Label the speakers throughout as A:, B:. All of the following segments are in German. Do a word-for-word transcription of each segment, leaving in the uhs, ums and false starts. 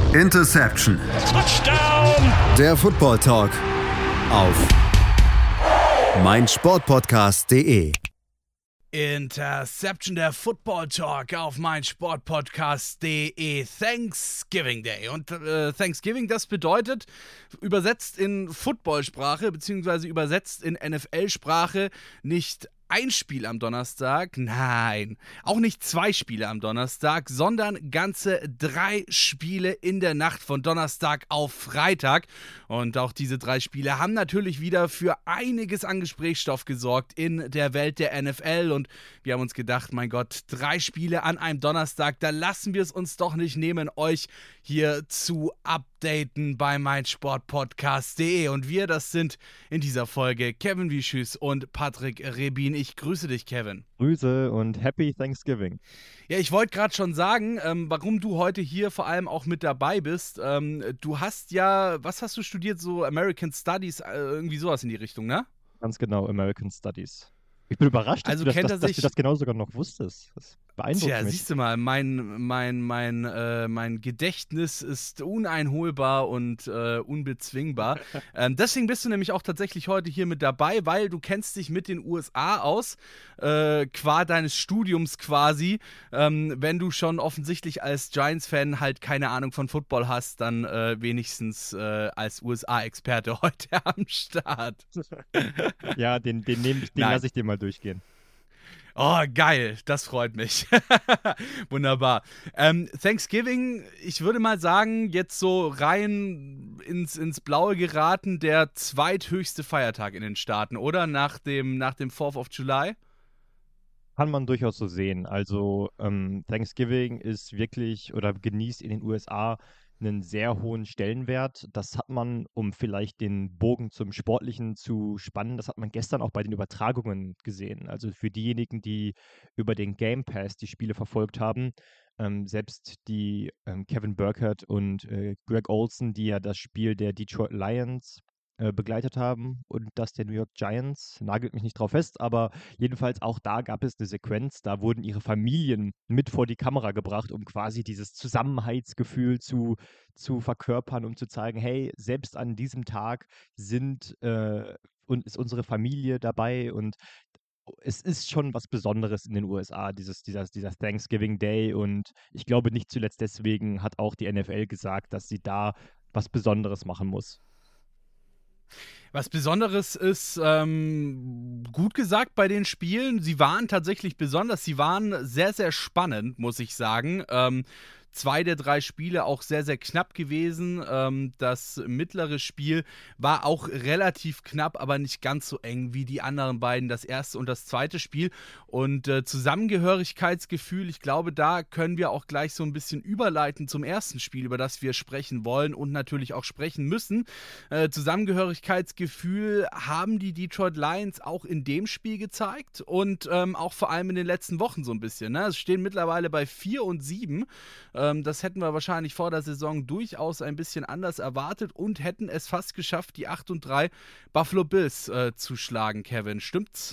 A: Interception.
B: Touchdown.
A: Der Football Talk auf meinsportpodcast punkt de.
C: Interception, der Football Talk auf meinsportpodcast punkt de. Thanksgiving Day. Und äh, Thanksgiving, das bedeutet, übersetzt in Footballsprache, beziehungsweise übersetzt in N F L-Sprache, nicht ein Spiel am Donnerstag, nein, auch nicht zwei Spiele am Donnerstag, sondern ganze drei Spiele in der Nacht von Donnerstag auf Freitag. Und auch diese drei Spiele haben natürlich wieder für einiges an Gesprächsstoff gesorgt in der Welt der N F L. Und wir haben uns gedacht, mein Gott, drei Spiele an einem Donnerstag, da lassen wir es uns doch nicht nehmen, euch hier zu updaten bei meinsportpodcast punkt de. Und wir, das sind in dieser Folge Kevin Wieschüss und Patrick Rebin. Ich grüße dich, Kevin.
D: Grüße und Happy Thanksgiving.
C: Ja, ich wollte gerade schon sagen, ähm, warum du heute hier vor allem auch mit dabei bist. Ähm, du hast ja, was hast du studiert? So American Studies, äh, irgendwie sowas in die Richtung, ne?
D: Ganz genau, American Studies. Ich bin überrascht, dass,
C: Also
D: du, das,
C: kennt
D: dass,
C: er
D: dass
C: sich-
D: du das genau sogar noch wusstest. Das beeindruckt
C: Tja,
D: mich.
C: siehst du mal, mein, mein, mein, äh, mein Gedächtnis ist uneinholbar und äh, unbezwingbar. ähm, deswegen bist du nämlich auch tatsächlich heute hier mit dabei, weil du kennst dich mit den U S A aus, äh, qua deines Studiums quasi. Ähm, wenn du schon offensichtlich als Giants-Fan halt keine Ahnung von Football hast, dann äh, wenigstens äh, als U S A-Experte heute am Start.
D: Ja, den, den, nehm ich- den
C: Nein.
D: lasse ich dir mal durchgehen.
C: Oh, geil, das freut mich. Wunderbar. Ähm, Thanksgiving, ich würde mal sagen, jetzt so rein ins, ins Blaue geraten, der zweithöchste Feiertag in den Staaten, oder? Nach dem, nach dem Fourth of July?
D: Kann man durchaus so sehen. Also ähm, Thanksgiving ist wirklich oder genießt in den U S A einen sehr hohen Stellenwert. Das hat man, um vielleicht den Bogen zum Sportlichen zu spannen, das hat man gestern auch bei den Übertragungen gesehen. Also für diejenigen, die über den Game Pass die Spiele verfolgt haben, ähm, selbst die ähm, Kevin Burkhardt und äh, Greg Olsen, die ja das Spiel der Detroit Lions äh, begleitet haben und das der New York Giants, nagelt mich nicht drauf fest, aber jedenfalls auch da gab es eine Sequenz, da wurden ihre Familien mit vor die Kamera gebracht, um quasi dieses Zusammenhaltsgefühl zu, zu verkörpern, um zu zeigen, hey, selbst an diesem Tag sind äh, und ist unsere Familie dabei und es ist schon was Besonderes in den U S A, dieses, dieser, dieser Thanksgiving Day und ich glaube nicht zuletzt deswegen hat auch die N F L gesagt, dass sie da was Besonderes machen muss.
C: Was Besonderes ist, ähm, gut gesagt bei den Spielen, sie waren tatsächlich besonders, sie waren sehr, sehr spannend, muss ich sagen. Ähm, zwei der drei Spiele auch sehr, sehr knapp gewesen. Ähm, das mittlere Spiel war auch relativ knapp, aber nicht ganz so eng wie die anderen beiden, das erste und das zweite Spiel. Und äh, Zusammengehörigkeitsgefühl, ich glaube, da können wir auch gleich so ein bisschen überleiten zum ersten Spiel, über das wir sprechen wollen und natürlich auch sprechen müssen. Äh, Zusammengehörigkeitsgefühl haben die Detroit Lions auch in dem Spiel gezeigt und ähm, auch vor allem in den letzten Wochen so ein bisschen. Ne? Es stehen mittlerweile bei vier und sieben. Ähm, das hätten wir wahrscheinlich vor der Saison durchaus ein bisschen anders erwartet und hätten es fast geschafft, die acht und drei Buffalo Bills äh, zu schlagen, Kevin. Stimmt's?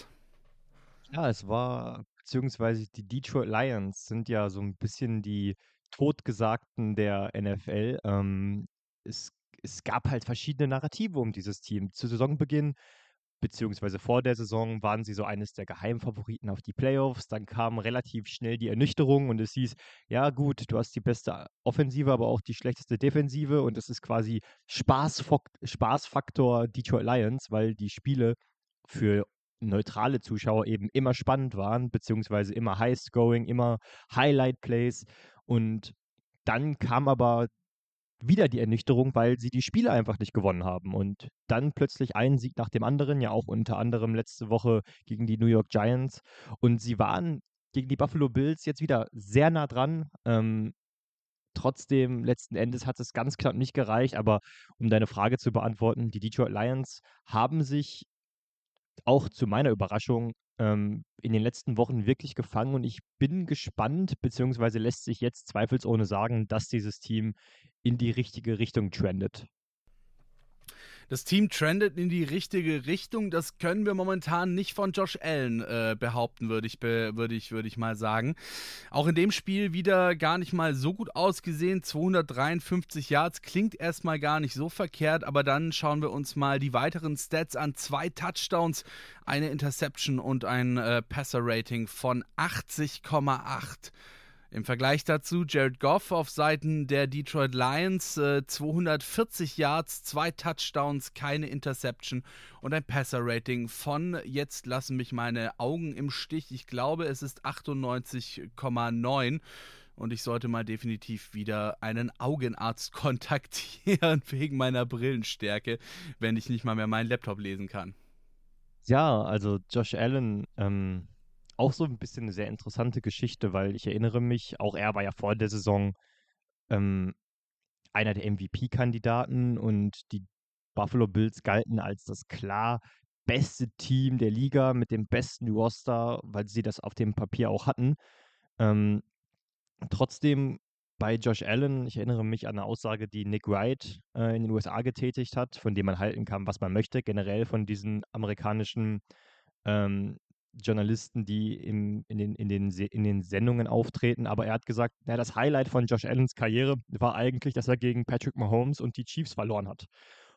D: Ja, es war, beziehungsweise die Detroit Lions sind ja so ein bisschen die Totgesagten der N F L. Ähm, es, es gab halt verschiedene Narrative um dieses Team. Zu Saisonbeginn, beziehungsweise vor der Saison, waren sie so eines der Geheimfavoriten auf die Playoffs. Dann kam relativ schnell die Ernüchterung und es hieß, ja gut, du hast die beste Offensive, aber auch die schlechteste Defensive und es ist quasi Spaßfak- Spaßfaktor Detroit Lions, weil die Spiele für neutrale Zuschauer eben immer spannend waren, beziehungsweise immer High-Scoring, immer Highlight-Plays. Und dann kam aber wieder die Ernüchterung, weil sie die Spiele einfach nicht gewonnen haben. Und dann plötzlich ein Sieg nach dem anderen, ja auch unter anderem letzte Woche gegen die New York Giants. Und sie waren gegen die Buffalo Bills jetzt wieder sehr nah dran. Ähm, trotzdem, letzten Endes hat es ganz knapp nicht gereicht. Aber um deine Frage zu beantworten, die Detroit Lions haben sich auch zu meiner Überraschung ähm, in den letzten Wochen wirklich gefangen und ich bin gespannt, beziehungsweise lässt sich jetzt zweifelsohne sagen, dass dieses Team in die richtige Richtung trendet.
C: Das Team trendet in die richtige Richtung. Das können wir momentan nicht von Josh Allen äh, behaupten, würde ich, be- würd ich, würd ich mal sagen. Auch in dem Spiel wieder gar nicht mal so gut ausgesehen. zweihundertdreiundfünfzig Yards klingt erstmal gar nicht so verkehrt, aber dann schauen wir uns mal die weiteren Stats an. Zwei Touchdowns, eine Interception und ein äh, Passer-Rating von achtzig Komma acht. Im Vergleich dazu Jared Goff auf Seiten der Detroit Lions, äh, zweihundertvierzig Yards, zwei Touchdowns, keine Interception und ein Passer-Rating von, jetzt lassen mich meine Augen im Stich, ich glaube es ist achtundneunzig Komma neun und ich sollte mal definitiv wieder einen Augenarzt kontaktieren wegen meiner Brillenstärke, wenn ich nicht mal mehr meinen Laptop lesen kann.
D: Ja, also Josh Allen, ähm, auch so ein bisschen eine sehr interessante Geschichte, weil ich erinnere mich, auch er war ja vor der Saison ähm, einer der M V P-Kandidaten und die Buffalo Bills galten als das klar beste Team der Liga mit dem besten Roster, weil sie das auf dem Papier auch hatten. Ähm, trotzdem bei Josh Allen, ich erinnere mich an eine Aussage, die Nick Wright äh, in den U S A getätigt hat, von dem man halten kann, was man möchte, generell von diesen amerikanischen ähm, Journalisten, die im, in, den, in, den, Se- in den Sendungen auftreten. Aber er hat gesagt, ja, das Highlight von Josh Allens Karriere war eigentlich, dass er gegen Patrick Mahomes und die Chiefs verloren hat.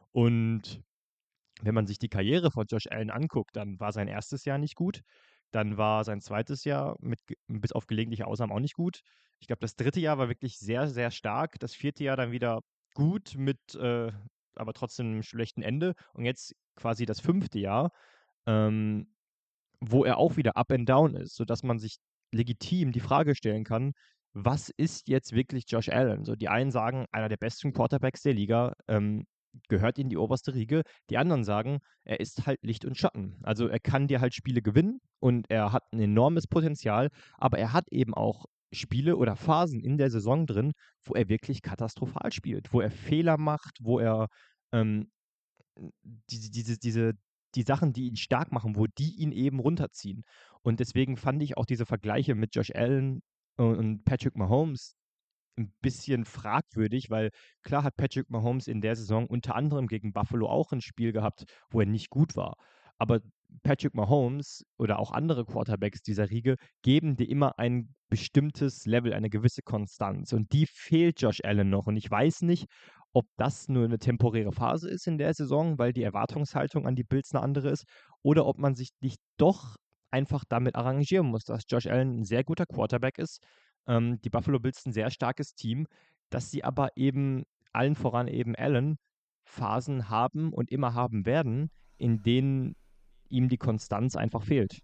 D: Und wenn man sich die Karriere von Josh Allen anguckt, dann war sein erstes Jahr nicht gut. Dann war sein zweites Jahr mit, ge- bis auf gelegentliche Ausnahmen auch nicht gut. Ich glaube, das dritte Jahr war wirklich sehr, sehr stark. Das vierte Jahr dann wieder gut mit, äh, aber trotzdem einem schlechten Ende. Und jetzt quasi das fünfte Jahr, ähm, wo er auch wieder up and down ist, sodass man sich legitim die Frage stellen kann, was ist jetzt wirklich Josh Allen? So, die einen sagen, einer der besten Quarterbacks der Liga, ähm, gehört in die oberste Riege. Die anderen sagen, er ist halt Licht und Schatten. Also er kann dir halt Spiele gewinnen und er hat ein enormes Potenzial, aber er hat eben auch Spiele oder Phasen in der Saison drin, wo er wirklich katastrophal spielt, wo er Fehler macht, wo er ähm, diese, diese, diese, die Sachen, die ihn stark machen, wo die ihn eben runterziehen. Und deswegen fand ich auch diese Vergleiche mit Josh Allen und und Patrick Mahomes ein bisschen fragwürdig, weil klar hat Patrick Mahomes in der Saison unter anderem gegen Buffalo auch ein Spiel gehabt, wo er nicht gut war. Aber Patrick Mahomes oder auch andere Quarterbacks dieser Riege geben dir immer ein bestimmtes Level, eine gewisse Konstanz. Und die fehlt Josh Allen noch. Und ich weiß nicht, ob das nur eine temporäre Phase ist in der Saison, weil die Erwartungshaltung an die Bills eine andere ist, oder ob man sich nicht doch einfach damit arrangieren muss, dass Josh Allen ein sehr guter Quarterback ist, ähm, die Buffalo Bills ein sehr starkes Team, dass sie aber eben allen voran eben Allen Phasen haben und immer haben werden, in denen ihm die Konstanz einfach fehlt.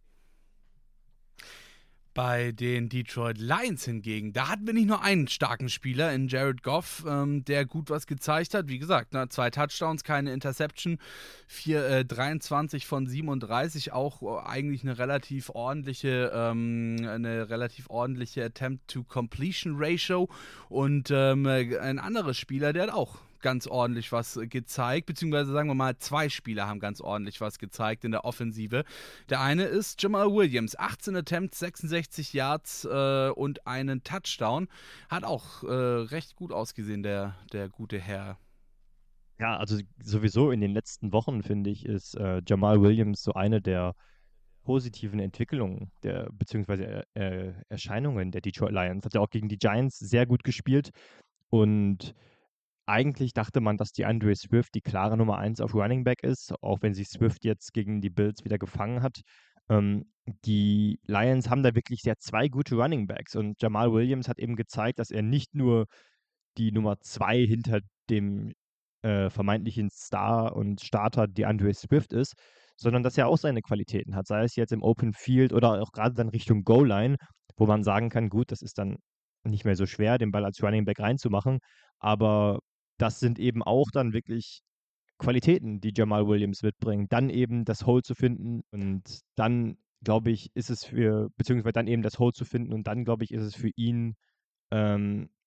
C: Bei den Detroit Lions hingegen, da hatten wir nicht nur einen starken Spieler in Jared Goff, ähm, der gut was gezeigt hat. Wie gesagt, ne, zwei Touchdowns, keine Interception, vier, äh, dreiundzwanzig von siebenunddreißig, auch äh, eigentlich eine relativ ordentliche, ähm, eine relativ ordentliche Attempt-to-Completion-Ratio. Und ähm, ein anderer Spieler, der hat auch ganz ordentlich was gezeigt, beziehungsweise sagen wir mal, zwei Spieler haben ganz ordentlich was gezeigt in der Offensive. Der eine ist Jamal Williams, achtzehn Attempts, sechsundsechzig Yards äh, und einen Touchdown. Hat auch äh, recht gut ausgesehen, der, der gute Herr.
D: Ja, also sowieso in den letzten Wochen, finde ich, ist äh, Jamal Williams so eine der positiven Entwicklungen der beziehungsweise äh, Erscheinungen der Detroit Lions. Hat ja auch gegen die Giants sehr gut gespielt und eigentlich dachte man, dass die Andre Swift die klare Nummer eins auf Running Back ist, auch wenn sich Swift jetzt gegen die Bills wieder gefangen hat. Ähm, die Lions haben da wirklich sehr zwei gute Running Backs und Jamal Williams hat eben gezeigt, dass er nicht nur die Nummer zwei hinter dem äh, vermeintlichen Star und Starter DeAndre Swift ist, sondern dass er auch seine Qualitäten hat, sei es jetzt im Open Field oder auch gerade dann Richtung Goal-Line, wo man sagen kann, gut, das ist dann nicht mehr so schwer, den Ball als Running Back reinzumachen, aber das sind eben auch dann wirklich Qualitäten, die Jamal Williams mitbringt. Dann eben das Hole zu finden und dann, glaube ich, ist es für, beziehungsweise dann eben das Hole zu finden und dann, glaube ich, ist es für ihn ähm,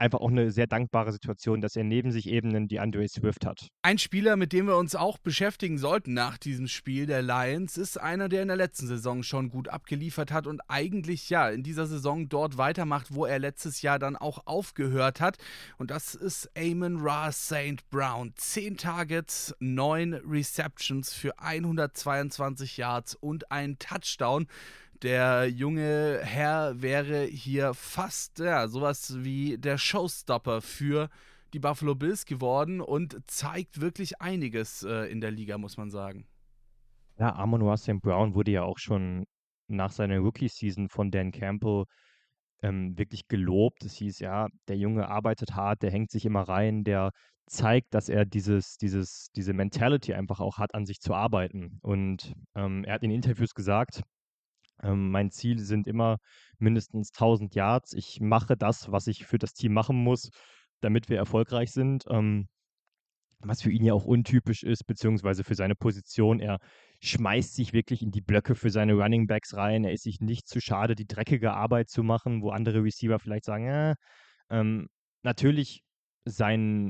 D: einfach auch eine sehr dankbare Situation, dass er neben sich eben einen DeAndre Swift hat.
C: Ein Spieler, mit dem wir uns auch beschäftigen sollten nach diesem Spiel der Lions, ist einer, der in der letzten Saison schon gut abgeliefert hat und eigentlich ja in dieser Saison dort weitermacht, wo er letztes Jahr dann auch aufgehört hat. Und das ist Amon-Ra Saint Brown. Zehn Targets, neun Receptions für hundertzweiundzwanzig Yards und ein Touchdown. Der junge Herr wäre hier fast ja, sowas wie der Showstopper für die Buffalo Bills geworden und zeigt wirklich einiges äh, in der Liga, muss man sagen.
D: Ja, Amon-Ra Saint Brown wurde ja auch schon nach seiner Rookie-Season von Dan Campbell ähm, wirklich gelobt. Es hieß, ja, der Junge arbeitet hart, der hängt sich immer rein, der zeigt, dass er dieses, dieses, diese Mentality einfach auch hat, an sich zu arbeiten. Und ähm, er hat in Interviews gesagt, ähm, mein Ziel sind immer mindestens tausend Yards. Ich mache das, was ich für das Team machen muss, damit wir erfolgreich sind. Ähm, was für ihn ja auch untypisch ist, beziehungsweise für seine Position. Er schmeißt sich wirklich in die Blöcke für seine Running Backs rein. Er ist sich nicht zu schade, die dreckige Arbeit zu machen, wo andere Receiver vielleicht sagen, äh, ähm, natürlich sein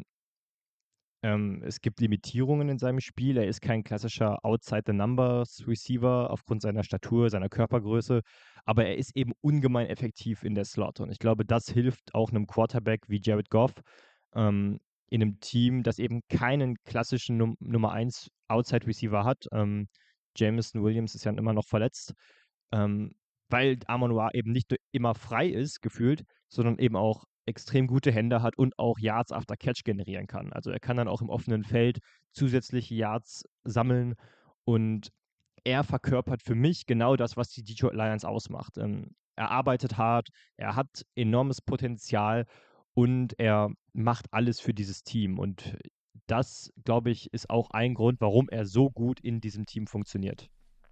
D: ähm, es gibt Limitierungen in seinem Spiel. Er ist kein klassischer Outside-the-Numbers-Receiver aufgrund seiner Statur, seiner Körpergröße, aber er ist eben ungemein effektiv in der Slot. Und ich glaube, das hilft auch einem Quarterback wie Jared Goff ähm, in einem Team, das eben keinen klassischen Num Nummer eins Outside-Receiver hat. Ähm, Jameson Williams ist ja immer noch verletzt, ähm, weil Amon-Ra eben nicht immer frei ist, gefühlt, sondern eben auch extrem gute Hände hat und auch Yards after Catch generieren kann. Also er kann dann auch im offenen Feld zusätzliche Yards sammeln und er verkörpert für mich genau das, was die Detroit Lions ausmacht. Ähm, er arbeitet hart, er hat enormes Potenzial und er macht alles für dieses Team. Und das, glaube ich, ist auch ein Grund, warum er so gut in diesem Team funktioniert.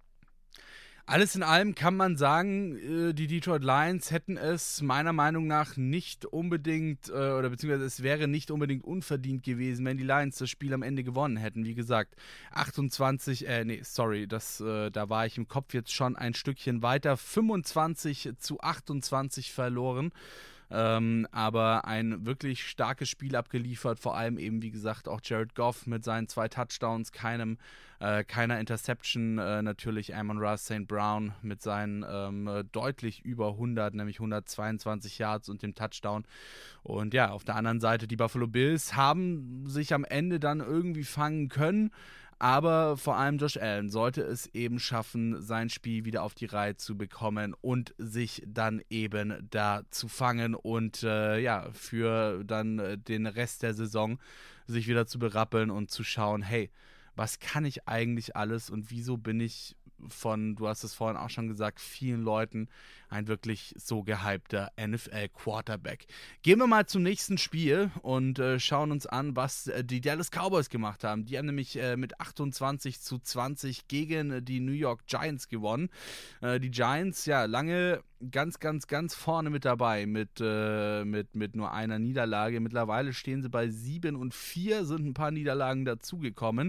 C: Alles in allem kann man sagen, äh, die Detroit Lions hätten es meiner Meinung nach nicht unbedingt, äh, oder beziehungsweise es wäre nicht unbedingt unverdient gewesen, wenn die Lions das Spiel am Ende gewonnen hätten. Wie gesagt, achtundzwanzig, äh, nee, sorry, das, äh, da war ich im Kopf jetzt schon ein Stückchen weiter, fünfundzwanzig zu achtundzwanzig verloren. Ähm, aber ein wirklich starkes Spiel abgeliefert, vor allem eben, wie gesagt, auch Jared Goff mit seinen zwei Touchdowns, keinem, äh, keiner Interception, äh, natürlich Amon-Ra Saint Brown mit seinen ähm, deutlich über hundert, nämlich hundertzweiundzwanzig Yards und dem Touchdown. Und ja, auf der anderen Seite, die Buffalo Bills haben sich am Ende dann irgendwie fangen können, aber vor allem Josh Allen sollte es eben schaffen, sein Spiel wieder auf die Reihe zu bekommen und sich dann eben da zu fangen und äh, ja, für dann äh, den Rest der Saison sich wieder zu berappeln und zu schauen, hey, was kann ich eigentlich alles und wieso bin ich von, du hast es vorhin auch schon gesagt, vielen Leuten ein wirklich so gehypter N F L-Quarterback. Gehen wir mal zum nächsten Spiel und äh, schauen uns an, was äh, die Dallas Cowboys gemacht haben. Die haben nämlich äh, mit achtundzwanzig zu zwanzig gegen äh, die New York Giants gewonnen. Äh, die Giants, ja, lange ganz, ganz, ganz vorne mit dabei, mit, äh, mit, mit nur einer Niederlage. Mittlerweile stehen sie bei sieben und vier, sind ein paar Niederlagen dazugekommen.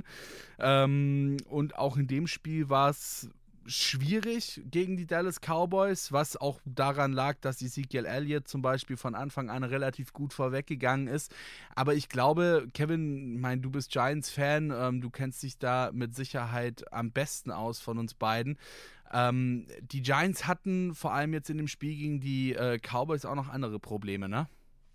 C: Ähm, und auch in dem Spiel war es schwierig gegen die Dallas Cowboys, was auch daran lag, dass Ezekiel Elliott zum Beispiel von Anfang an relativ gut vorweggegangen ist. Aber ich glaube, Kevin, mein, du bist Giants-Fan, ähm, du kennst dich da mit Sicherheit am besten aus von uns beiden. Ähm, die Giants hatten vor allem jetzt in dem Spiel gegen die äh, Cowboys auch noch andere Probleme, ne?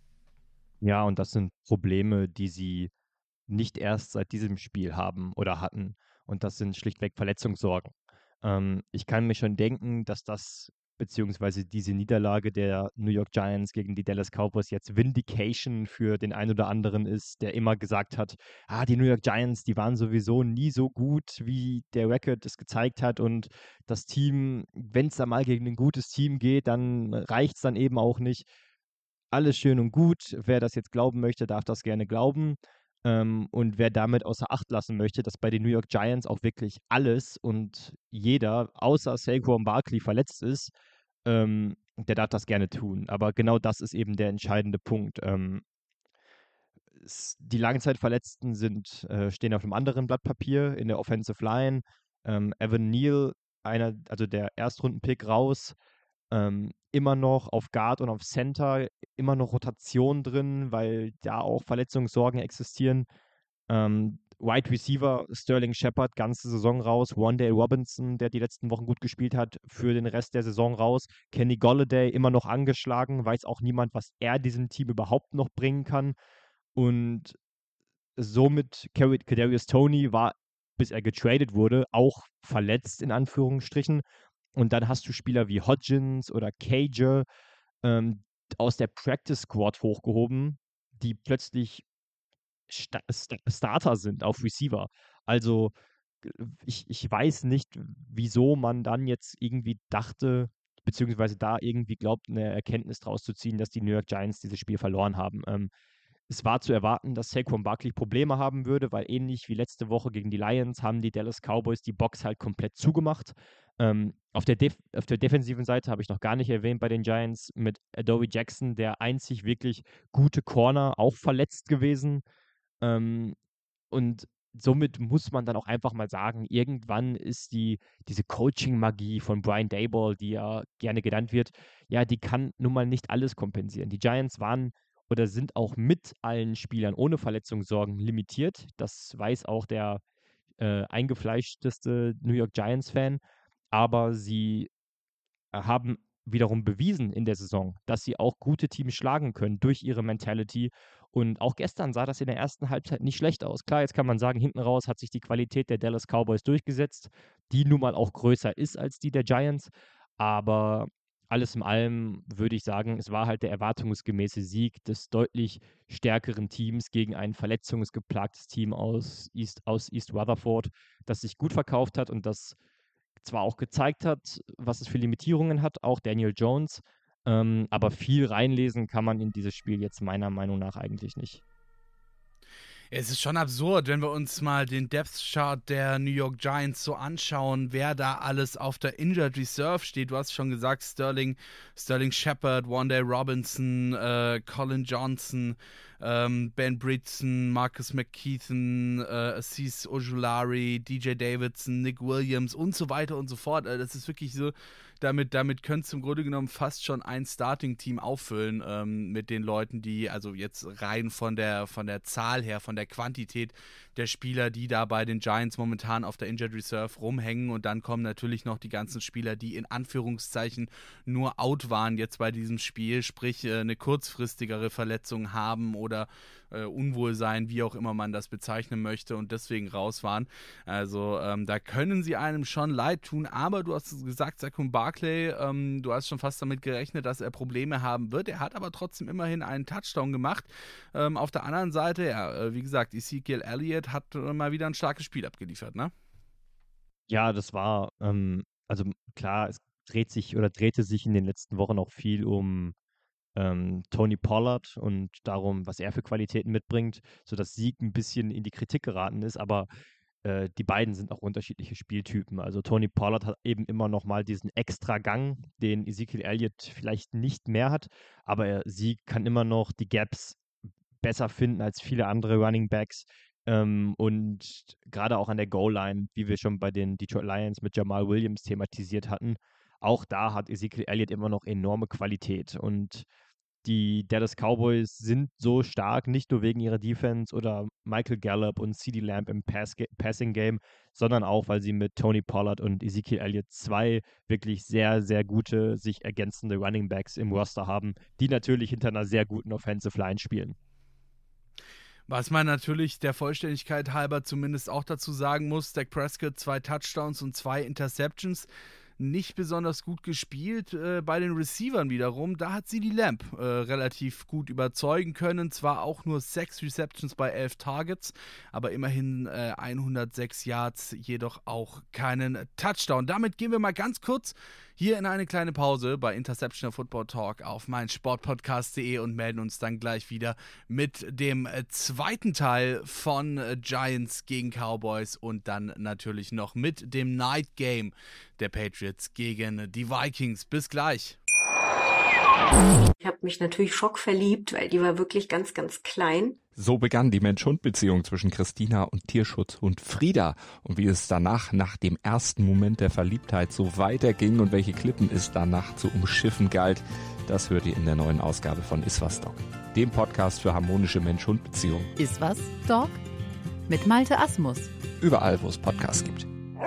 D: Ja, und das sind Probleme, die sie nicht erst seit diesem Spiel haben oder hatten. Und das sind schlichtweg Verletzungssorgen. Ähm, ich kann mir schon denken, dass das beziehungsweise diese Niederlage der New York Giants gegen die Dallas Cowboys jetzt Vindication für den einen oder anderen ist, der immer gesagt hat, ah, die New York Giants, die waren sowieso nie so gut, wie der Record es gezeigt hat und das Team, wenn es da mal gegen ein gutes Team geht, dann reicht es dann eben auch nicht. Alles schön und gut. Wer das jetzt glauben möchte, darf das gerne glauben. Ähm, und wer damit außer Acht lassen möchte, dass bei den New York Giants auch wirklich alles und jeder außer Saquon Barkley verletzt ist, ähm, der darf das gerne tun. Aber genau das ist eben der entscheidende Punkt. Ähm, s- die Langzeitverletzten sind, äh, stehen auf einem anderen Blatt Papier in der Offensive Line. Ähm, Evan Neal, einer, also der Erstrundenpick raus. Ähm, immer noch auf Guard und auf Center, immer noch Rotation drin, weil da auch Verletzungssorgen existieren. Ähm, Wide Receiver, Sterling Shepard, ganze Saison raus. Wan'Dale Robinson, der die letzten Wochen gut gespielt hat, für den Rest der Saison raus. Kenny Golladay immer noch angeschlagen, weiß auch niemand, was er diesem Team überhaupt noch bringen kann. Und somit, Kadarius Toney war, bis er getradet wurde, auch verletzt, in Anführungsstrichen. Und dann hast du Spieler wie Hodgins oder Cager ähm, aus der Practice Squad hochgehoben, die plötzlich Sta Sta Starter sind auf Receiver. Also ich, ich weiß nicht, wieso man dann jetzt irgendwie dachte, beziehungsweise da irgendwie glaubt, eine Erkenntnis draus zu ziehen, dass die New York Giants dieses Spiel verloren haben. Ähm, es war zu erwarten, dass Saquon Barkley Probleme haben würde, weil ähnlich wie letzte Woche gegen die Lions haben die Dallas Cowboys die Box halt komplett zugemacht. Ähm, auf, der Def auf der defensiven Seite habe ich noch gar nicht erwähnt bei den Giants mit Adoree Jackson, der einzig wirklich gute Corner, auch verletzt gewesen. Ähm, und somit muss man dann auch einfach mal sagen, irgendwann ist die, diese Coaching-Magie von Brian Daboll, die ja gerne genannt wird, ja, die kann nun mal nicht alles kompensieren. Die Giants waren oder sind auch mit allen Spielern ohne Verletzungssorgen limitiert. Das weiß auch der äh, eingefleischteste New York Giants-Fan. Aber sie äh, haben wiederum bewiesen in der Saison, dass sie auch gute Teams schlagen können durch ihre Mentality. Und auch gestern sah das in der ersten Halbzeit nicht schlecht aus. Klar, jetzt kann man sagen, hinten raus hat sich die Qualität der Dallas Cowboys durchgesetzt, die nun mal auch größer ist als die der Giants. Aber alles in allem würde ich sagen, es war halt der erwartungsgemäße Sieg des deutlich stärkeren Teams gegen ein verletzungsgeplagtes Team aus East, aus East Rutherford, das sich gut verkauft hat und das zwar auch gezeigt hat, was es für Limitierungen hat, auch Daniel Jones, ähm, aber viel reinlesen kann man in dieses Spiel jetzt meiner Meinung nach eigentlich nicht.
C: Es ist schon absurd, wenn wir uns mal den Depth-Chart der New York Giants so anschauen, wer da alles auf der Injured Reserve steht. Du hast schon gesagt, Sterling, Sterling Shepard, Wan'Dale Robinson, äh, Colin Johnson, ähm, Ben Britson, Marcus McKeithen, äh, Azeez Ojulari, D J Davidson, Nick Williams und so weiter und so fort. Also das ist wirklich so, damit, damit könntest du im Grunde genommen fast schon ein Starting-Team auffüllen ähm, mit den Leuten, die, also jetzt rein von der, von der Zahl her, von der Quantität der Spieler, die da bei den Giants momentan auf der Injured Reserve rumhängen, und dann kommen natürlich noch die ganzen Spieler, die in Anführungszeichen nur out waren jetzt bei diesem Spiel, sprich äh, eine kurzfristigere Verletzung haben oder äh, Unwohlsein, wie auch immer man das bezeichnen möchte, und deswegen raus waren. Also ähm, da können sie einem schon leid tun, aber du hast gesagt, Saquon Barkley, ähm, du hast schon fast damit gerechnet, dass er Probleme haben wird. Er hat aber trotzdem immerhin einen Touchdown gemacht. Ähm, auf der anderen Seite, ja, äh, wie gesagt, Ezekiel Elliott hat äh, mal wieder ein starkes Spiel abgeliefert, ne?
D: Ja, das war, ähm, also klar, es dreht sich oder drehte sich in den letzten Wochen auch viel um ähm, Tony Pollard und darum, was er für Qualitäten mitbringt, sodass Sieg ein bisschen in die Kritik geraten ist, aber äh, die beiden sind auch unterschiedliche Spieltypen. Also Tony Pollard hat eben immer noch mal diesen extra Gang, den Ezekiel Elliott vielleicht nicht mehr hat, aber er, Sieg kann immer noch die Gaps besser finden als viele andere Running Backs. Ähm, und gerade auch an der Goal-Line, wie wir schon bei den Detroit Lions mit Jamal Williams thematisiert hatten, auch da hat Ezekiel Elliott immer noch enorme Qualität. Und die Dallas Cowboys sind so stark, nicht nur wegen ihrer Defense oder Michael Gallup und CeeDee Lamb im Pass Passing Game, sondern auch, weil sie mit Tony Pollard und Ezekiel Elliott zwei wirklich sehr, sehr gute, sich ergänzende Running Backs im Roster haben, die natürlich hinter einer sehr guten Offensive Line spielen.
C: Was man natürlich der Vollständigkeit halber zumindest auch dazu sagen muss, Dak Prescott zwei Touchdowns und zwei Interceptions, nicht besonders gut gespielt. Äh, bei den Receivern wiederum, da hat CeeDee Lamb äh, relativ gut überzeugen können. Zwar auch nur sechs Receptions bei elf Targets, aber immerhin äh, hundertsechs Yards, jedoch auch keinen Touchdown. Damit gehen wir mal ganz kurz hier in eine kleine Pause bei Interceptional Football Talk auf meinsportpodcast punkt de und melden uns dann gleich wieder mit dem äh, zweiten Teil von äh, Giants gegen Cowboys und dann natürlich noch mit dem Night Game der Patriots gegen die Vikings. Bis gleich.
B: Ich habe mich natürlich schockverliebt, weil die war wirklich ganz, ganz klein. So begann die Mensch-Hund-Beziehung zwischen Christina und Tierschutzhund Frieda. Und wie es danach, nach dem ersten Moment der Verliebtheit, so weiterging und welche Klippen es danach zu umschiffen galt, das hört ihr in der neuen Ausgabe von Iswas Dog, dem Podcast für harmonische Mensch-Hund-Beziehungen.
E: Iswas Dog? Mit Malte Asmus.
B: Überall, wo es Podcasts gibt.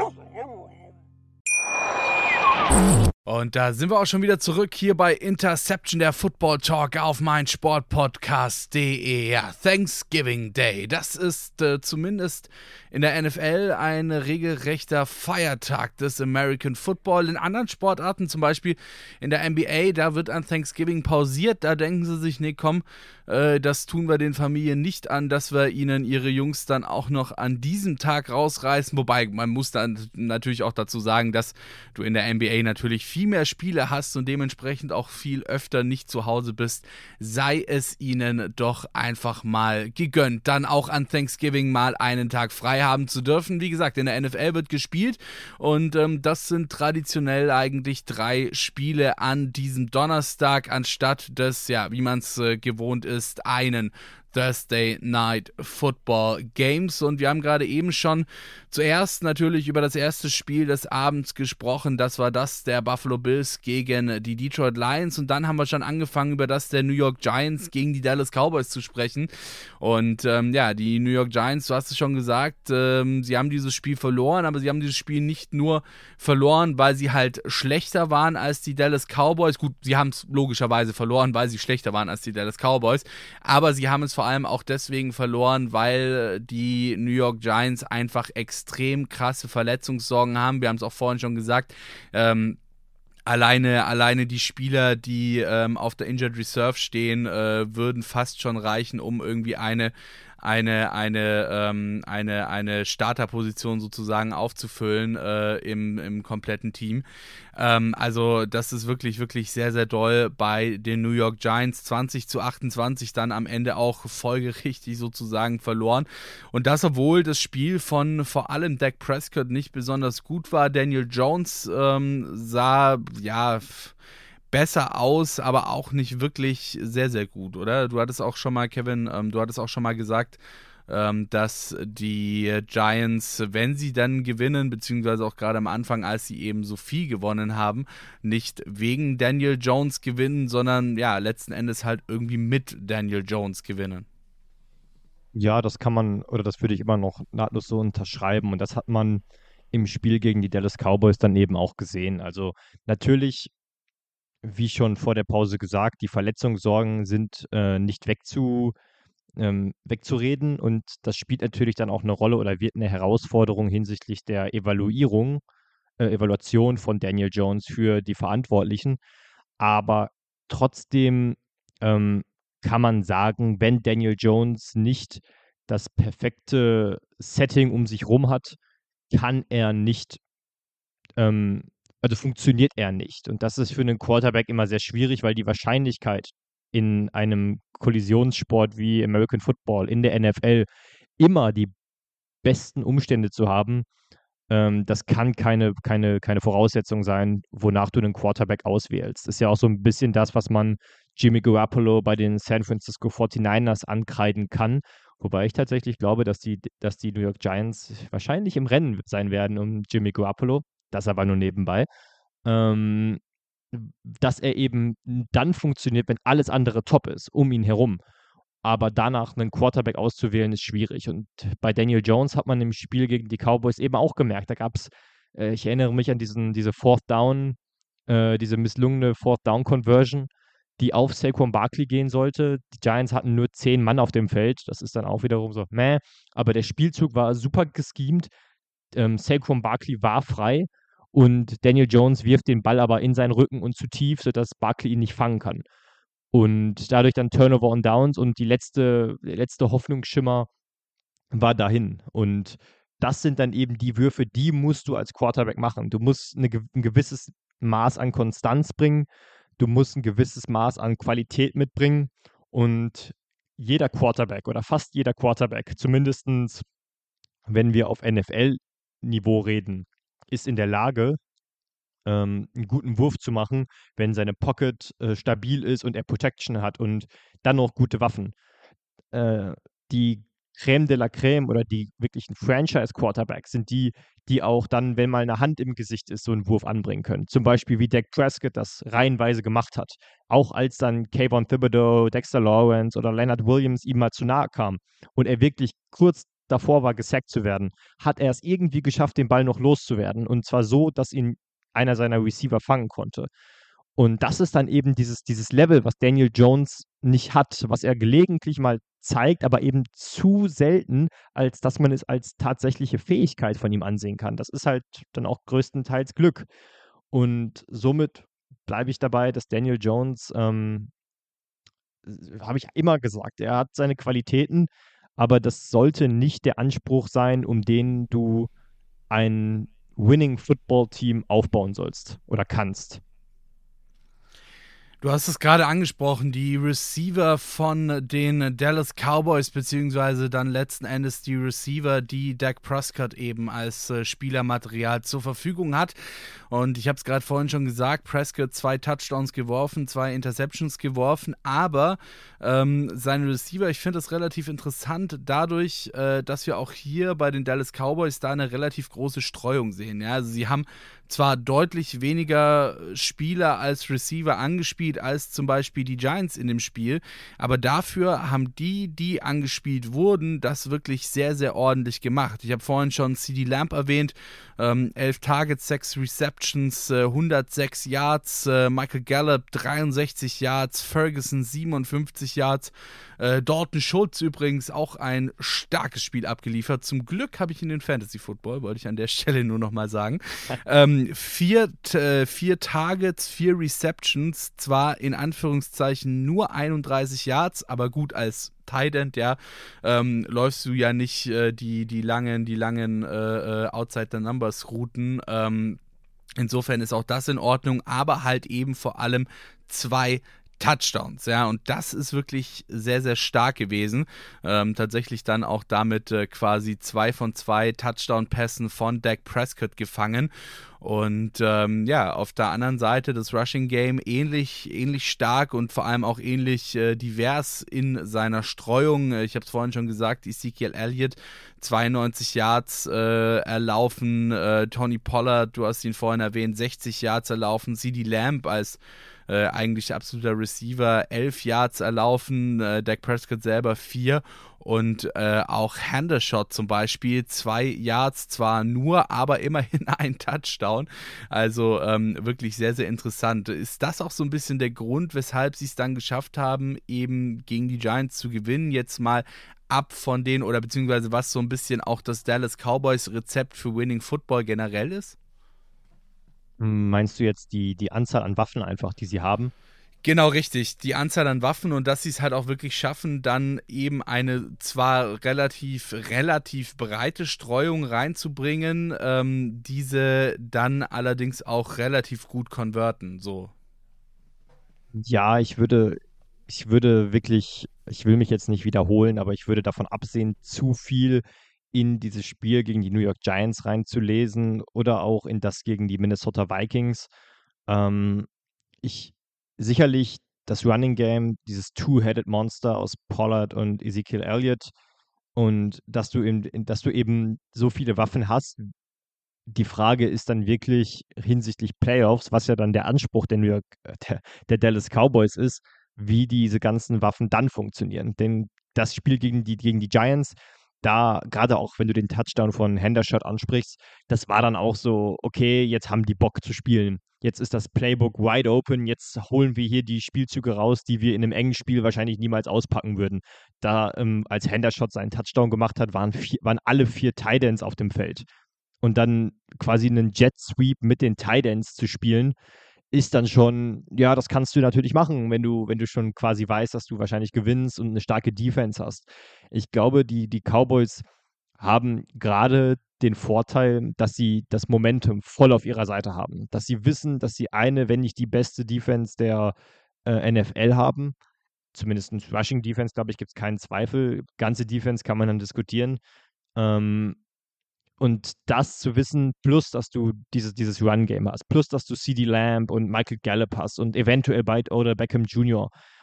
C: Und da sind wir auch schon wieder zurück hier bei Interception, der Football Talk auf meinsportpodcast punkt de. Ja, Thanksgiving Day, das ist äh, zumindest in der N F L ein regelrechter Feiertag des American Football. In anderen Sportarten, zum Beispiel in der N B A, da wird an Thanksgiving pausiert. Da denken sie sich, nee, komm, äh, das tun wir den Familien nicht an, dass wir ihnen ihre Jungs dann auch noch an diesem Tag rausreißen. Wobei, man muss dann natürlich auch dazu sagen, dass du in der N B A natürlich viel mehr Spiele hast und dementsprechend auch viel öfter nicht zu Hause bist, sei es ihnen doch einfach mal gegönnt, dann auch an Thanksgiving mal einen Tag frei haben zu dürfen. Wie gesagt, in der N F L wird gespielt und ähm, das sind traditionell eigentlich drei Spiele an diesem Donnerstag, anstatt des, ja, wie man es äh, gewohnt ist, einen Thursday Night Football Games. Und wir haben gerade eben schon zuerst natürlich über das erste Spiel des Abends gesprochen. Das war das der Buffalo Bills gegen die Detroit Lions. Und dann haben wir schon angefangen, über das der New York Giants gegen die Dallas Cowboys zu sprechen. Und ähm, ja, die New York Giants, du hast es schon gesagt, ähm, sie haben dieses Spiel verloren, aber sie haben dieses Spiel nicht nur verloren, weil sie halt schlechter waren als die Dallas Cowboys. Gut, sie haben es logischerweise verloren, weil sie schlechter waren als die Dallas Cowboys. Aber sie haben es vor allem auch deswegen verloren, weil die New York Giants einfach extrem krasse Verletzungssorgen haben. Wir haben es auch vorhin schon gesagt, ähm, Alleine, alleine die Spieler, die ähm, auf der Injured Reserve stehen, äh, würden fast schon reichen, um irgendwie eine, eine, eine, ähm, eine, eine Starterposition sozusagen aufzufüllen äh, im, im kompletten Team. Ähm, also das ist wirklich, wirklich sehr, sehr doll bei den New York Giants. zwanzig zu achtundzwanzig dann am Ende auch folgerichtig sozusagen verloren. Und das, obwohl das Spiel von vor allem Dak Prescott nicht besonders gut war. Daniel Jones ähm, sah, ja, besser aus, aber auch nicht wirklich sehr, sehr gut, oder? Du hattest auch schon mal, Kevin, ähm, du hattest auch schon mal gesagt, ähm, dass die Giants, wenn sie dann gewinnen, beziehungsweise auch gerade am Anfang, als sie eben so viel gewonnen haben, nicht wegen Daniel Jones gewinnen, sondern ja, letzten Endes halt irgendwie mit Daniel Jones gewinnen.
D: Ja, das kann man, oder das würde ich immer noch nahtlos so unterschreiben. Und das hat man im Spiel gegen die Dallas Cowboys dann eben auch gesehen. Also natürlich, wie schon vor der Pause gesagt, die Verletzungssorgen sind äh, nicht wegzu, ähm, wegzureden. Und das spielt natürlich dann auch eine Rolle oder wird eine Herausforderung hinsichtlich der Evaluierung, äh, Evaluation von Daniel Jones für die Verantwortlichen. Aber trotzdem ähm, kann man sagen, wenn Daniel Jones nicht das perfekte Setting um sich rum hat, kann er nicht, ähm, also funktioniert er nicht. Und das ist für einen Quarterback immer sehr schwierig, weil die Wahrscheinlichkeit in einem Kollisionssport wie American Football, in der N F L, immer die besten Umstände zu haben, ähm, das kann keine, keine, keine Voraussetzung sein, wonach du einen Quarterback auswählst. Das ist ja auch so ein bisschen das, was man Jimmy Garoppolo bei den San Francisco forty-niners ankreiden kann. Wobei ich tatsächlich glaube, dass die, dass die New York Giants wahrscheinlich im Rennen sein werden um Jimmy Garoppolo. Das aber nur nebenbei. Ähm, dass er eben dann funktioniert, wenn alles andere top ist, um ihn herum. Aber danach einen Quarterback auszuwählen, ist schwierig. Und bei Daniel Jones hat man im Spiel gegen die Cowboys eben auch gemerkt, da gab es, äh, ich erinnere mich an diesen, diese Fourth Down, äh, diese misslungene Fourth Down Conversion, die auf Saquon Barkley gehen sollte. Die Giants hatten nur zehn Mann auf dem Feld. Das ist dann auch wiederum so, meh. Aber der Spielzug war super geschemt. Ähm, Saquon Barkley war frei und Daniel Jones wirft den Ball aber in seinen Rücken und zu tief, sodass Barkley ihn nicht fangen kann. Und dadurch dann Turnover on Downs und die letzte, der letzte Hoffnungsschimmer war dahin. Und das sind dann eben die Würfe, die musst du als Quarterback machen. Du musst eine, ein gewisses Maß an Konstanz bringen, du musst ein gewisses Maß an Qualität mitbringen und jeder Quarterback oder fast jeder Quarterback, zumindest wenn wir auf N F L-Niveau reden, ist in der Lage, ähm, einen guten Wurf zu machen, wenn seine Pocket äh, stabil ist und er Protection hat und dann noch gute Waffen. Äh, die Crème de la Crème oder die wirklichen Franchise-Quarterbacks sind die, die auch dann, wenn mal eine Hand im Gesicht ist, so einen Wurf anbringen können. Zum Beispiel wie Dak Prescott das reihenweise gemacht hat. Auch als dann Kayvon Thibodeau, Dexter Lawrence oder Leonard Williams ihm mal zu nahe kam und er wirklich kurz davor war, gesackt zu werden, hat er es irgendwie geschafft, den Ball noch loszuwerden. Und zwar so, dass ihn einer seiner Receiver fangen konnte. Und das ist dann eben dieses, dieses Level, was Daniel Jones nicht hat, was er gelegentlich mal zeigt, aber eben zu selten, als dass man es als tatsächliche Fähigkeit von ihm ansehen kann. Das ist halt dann auch größtenteils Glück. Und somit bleibe ich dabei, dass Daniel Jones, ähm, habe ich immer gesagt, er hat seine Qualitäten, aber das sollte nicht der Anspruch sein, um den du ein Winning Football Team aufbauen sollst oder kannst.
C: Du hast es gerade angesprochen, die Receiver von den Dallas Cowboys, beziehungsweise dann letzten Endes die Receiver, die Dak Prescott eben als äh, Spielermaterial zur Verfügung hat. Und ich habe es gerade vorhin schon gesagt, Prescott zwei Touchdowns geworfen, zwei Interceptions geworfen, aber ähm, seine Receiver, ich finde das relativ interessant dadurch, äh, dass wir auch hier bei den Dallas Cowboys da eine relativ große Streuung sehen. Ja? Also sie haben zwar deutlich weniger Spieler als Receiver angespielt als zum Beispiel die Giants in dem Spiel, aber dafür haben die, die angespielt wurden, das wirklich sehr, sehr ordentlich gemacht. Ich habe vorhin schon CeeDee Lamb erwähnt, ähm, elf Targets, sechs Receptions, äh, hundertsechs Yards, äh, Michael Gallup dreiundsechzig Yards, Ferguson siebenundfünfzig Yards, äh, Dalton Schultz übrigens auch ein starkes Spiel abgeliefert. Zum Glück habe ich in den Fantasy Football, wollte ich an der Stelle nur nochmal sagen. ähm, vier, äh, vier Targets, vier Receptions, zwar in Anführungszeichen nur einunddreißig Yards, aber gut als Tight End, ja, ähm, läufst du ja nicht äh, die, die langen, die langen äh, Outside the Numbers Routen. Ähm, insofern ist auch das in Ordnung, aber halt eben vor allem zwei Touchdowns, ja, und das ist wirklich sehr, sehr stark gewesen. Ähm, tatsächlich dann auch damit äh, quasi zwei von zwei Touchdown-Pässen von Dak Prescott gefangen. Und ähm, ja, auf der anderen Seite das Rushing Game ähnlich, ähnlich stark und vor allem auch ähnlich äh, divers in seiner Streuung. Ich habe es vorhin schon gesagt, Ezekiel Elliott, zweiundneunzig Yards äh, erlaufen, äh, Tony Pollard, du hast ihn vorhin erwähnt, sechzig Yards erlaufen, CeeDee Lamb als Äh, eigentlich absoluter Receiver, elf Yards erlaufen, äh, Dak Prescott selber vier und äh, auch Hendershot zum Beispiel, zwei Yards zwar nur, aber immerhin ein Touchdown, also ähm, wirklich sehr, sehr interessant. Ist das auch so ein bisschen der Grund, weshalb sie es dann geschafft haben, eben gegen die Giants zu gewinnen, jetzt mal ab von denen oder beziehungsweise was so ein bisschen auch das Dallas Cowboys Rezept für Winning Football generell ist?
D: Meinst du jetzt die, die Anzahl an Waffen einfach, die sie haben?
C: Genau, richtig. Die Anzahl an Waffen und dass sie es halt auch wirklich schaffen, dann eben eine zwar relativ, relativ breite Streuung reinzubringen, ähm, diese dann allerdings auch relativ gut konverten, so.
D: Ja, ich würde, ich würde wirklich, ich will mich jetzt nicht wiederholen, aber ich würde davon absehen, zu viel in dieses Spiel gegen die New York Giants reinzulesen oder auch in das gegen die Minnesota Vikings. Ähm, ich sicherlich das Running Game, dieses Two-Headed Monster aus Pollard und Ezekiel Elliott und dass du eben, dass du eben so viele Waffen hast. Die Frage ist dann wirklich hinsichtlich Playoffs, was ja dann der Anspruch der New York, der, der Dallas Cowboys ist, wie diese ganzen Waffen dann funktionieren. Denn das Spiel gegen die, gegen die Giants, da, gerade auch wenn du den Touchdown von Hendershot ansprichst, das war dann auch so, okay, jetzt haben die Bock zu spielen. Jetzt ist das Playbook wide open, jetzt holen wir hier die Spielzüge raus, die wir in einem engen Spiel wahrscheinlich niemals auspacken würden. Da, ähm, als Hendershot seinen Touchdown gemacht hat, waren, vier, waren alle vier Tight Ends auf dem Feld. Und dann quasi einen Jet Sweep mit den Tight Ends zu spielen, ist dann schon, ja, das kannst du natürlich machen, wenn du, wenn du schon quasi weißt, dass du wahrscheinlich gewinnst und eine starke Defense hast. Ich glaube, die, die Cowboys haben gerade den Vorteil, dass sie das Momentum voll auf ihrer Seite haben. Dass sie wissen, dass sie eine, wenn nicht die beste Defense der äh, N F L haben. Zumindest in Rushing Defense, glaube ich, gibt es keinen Zweifel. Ganze Defense kann man dann diskutieren. Ähm, Und das zu wissen, plus dass du dieses, dieses Run-Game hast, plus dass du CeeDee Lamb und Michael Gallup hast und eventuell bald Odell Beckham Junior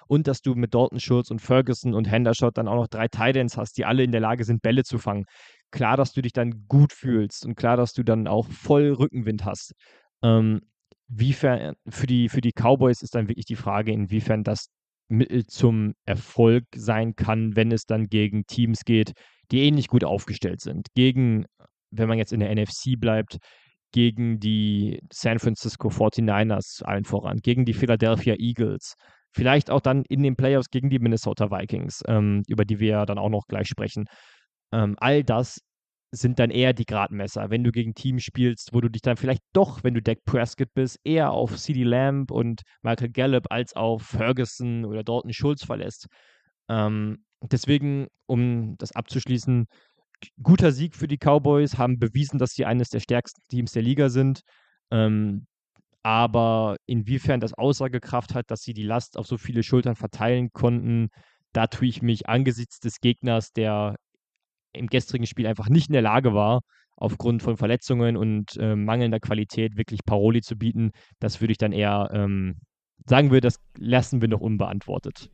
D: und dass du mit Dalton Schultz und Ferguson und Hendershot dann auch noch drei Tight Ends hast, die alle in der Lage sind, Bälle zu fangen. Klar, dass du dich dann gut fühlst und klar, dass du dann auch voll Rückenwind hast. Ähm, wiefern, für die, für die Cowboys ist dann wirklich die Frage, inwiefern das Mittel zum Erfolg sein kann, wenn es dann gegen Teams geht, die ähnlich gut aufgestellt sind. Gegen, wenn man jetzt in der N F C bleibt, gegen die San Francisco forty-niners allen voran, gegen die Philadelphia Eagles, vielleicht auch dann in den Playoffs gegen die Minnesota Vikings, ähm, über die wir ja dann auch noch gleich sprechen. Ähm, all das sind dann eher die Gradmesser, wenn du gegen Teams spielst, wo du dich dann vielleicht doch, wenn du Dak Prescott bist, eher auf CeeDee Lamb und Michael Gallup als auf Ferguson oder Dalton Schultz verlässt. Ähm, deswegen, um das abzuschließen, guter Sieg für die Cowboys, haben bewiesen, dass sie eines der stärksten Teams der Liga sind. Ähm, aber inwiefern das Aussagekraft hat, dass sie die Last auf so viele Schultern verteilen konnten, da tue ich mich angesichts des Gegners, der im gestrigen Spiel einfach nicht in der Lage war, aufgrund von Verletzungen und äh, mangelnder Qualität wirklich Paroli zu bieten. Das würde ich dann eher, ähm, sagen wir, das lassen wir noch unbeantwortet.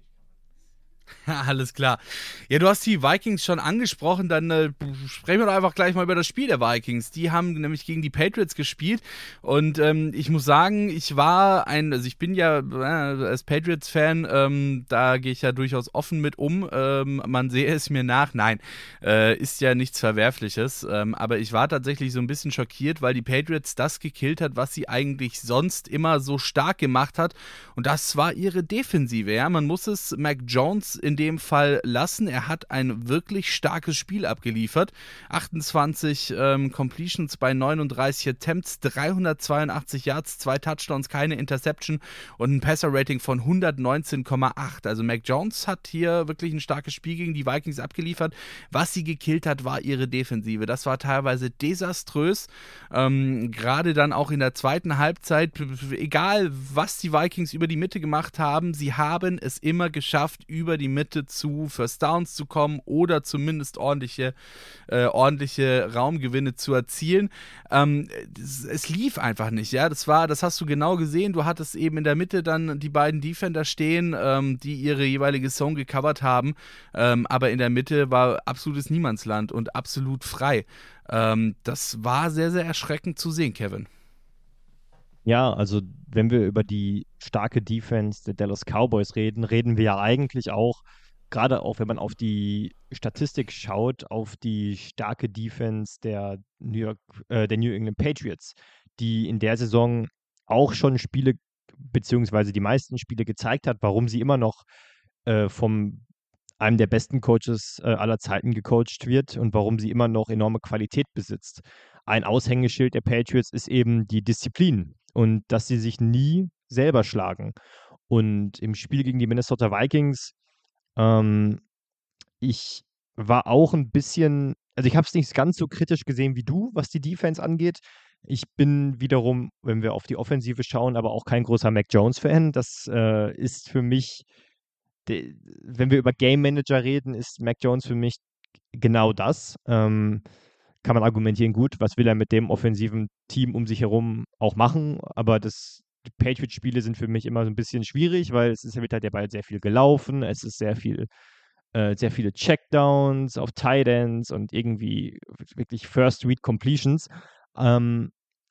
C: Alles klar. Ja, du hast die Vikings schon angesprochen, dann äh, sprechen wir doch einfach gleich mal über das Spiel der Vikings. Die haben nämlich gegen die Patriots gespielt und ähm, ich muss sagen, ich war ein, also ich bin ja äh, als Patriots-Fan, ähm, da gehe ich ja durchaus offen mit um, ähm, man sehe es mir nach, nein, äh, ist ja nichts Verwerfliches, ähm, aber ich war tatsächlich so ein bisschen schockiert, weil die Patriots das gekillt hat, was sie eigentlich sonst immer so stark gemacht hat und das war ihre Defensive, ja, man muss es Mac Jones in dem Fall lassen. Er hat ein wirklich starkes Spiel abgeliefert. achtundzwanzig ähm, Completions bei neununddreißig Attempts, dreihundertzweiundachtzig Yards, zwei Touchdowns, keine Interception und ein Passer-Rating von hundertneunzehn Komma acht. Also Mac Jones hat hier wirklich ein starkes Spiel gegen die Vikings abgeliefert. Was sie gekillt hat, war ihre Defensive. Das war teilweise desaströs. Ähm, gerade dann auch in der zweiten Halbzeit, egal was die Vikings über die Mitte gemacht haben, sie haben es immer geschafft, über die Mitte zu First Downs zu kommen oder zumindest ordentliche, äh, ordentliche Raumgewinne zu erzielen. Ähm, es, es lief einfach nicht, ja. Das war, das hast du genau gesehen. Du hattest eben in der Mitte dann die beiden Defender stehen, ähm, die ihre jeweilige Zone gecovert haben. Ähm, aber in der Mitte war absolutes Niemandsland und absolut frei. Ähm, das war sehr, sehr erschreckend zu sehen, Kevin.
D: Ja, also wenn wir über die starke Defense der Dallas Cowboys reden, reden wir ja eigentlich auch, gerade auch wenn man auf die Statistik schaut, auf die starke Defense der New York, äh, der New England Patriots, die in der Saison auch schon Spiele, beziehungsweise die meisten Spiele gezeigt hat, warum sie immer noch äh, vom einem der besten Coaches äh, aller Zeiten gecoacht wird und warum sie immer noch enorme Qualität besitzt. Ein Aushängeschild der Patriots ist eben die Disziplin und dass sie sich nie selber schlagen. Und im Spiel gegen die Minnesota Vikings, ähm, ich war auch ein bisschen, also ich habe es nicht ganz so kritisch gesehen wie du, was die Defense angeht. Ich bin wiederum, wenn wir auf die Offensive schauen, aber auch kein großer Mac Jones-Fan. Das äh, ist für mich, de, wenn wir über Game Manager reden, ist Mac Jones für mich genau das. Ähm, kann man argumentieren, gut, was will er mit dem offensiven Team um sich herum auch machen, aber das, die Patriots-Spiele sind für mich immer so ein bisschen schwierig, weil es ist, wird halt der Ball sehr viel gelaufen, es ist sehr viel, äh, sehr viele Checkdowns auf Tight Ends und irgendwie wirklich First-Read-Completions. Ähm,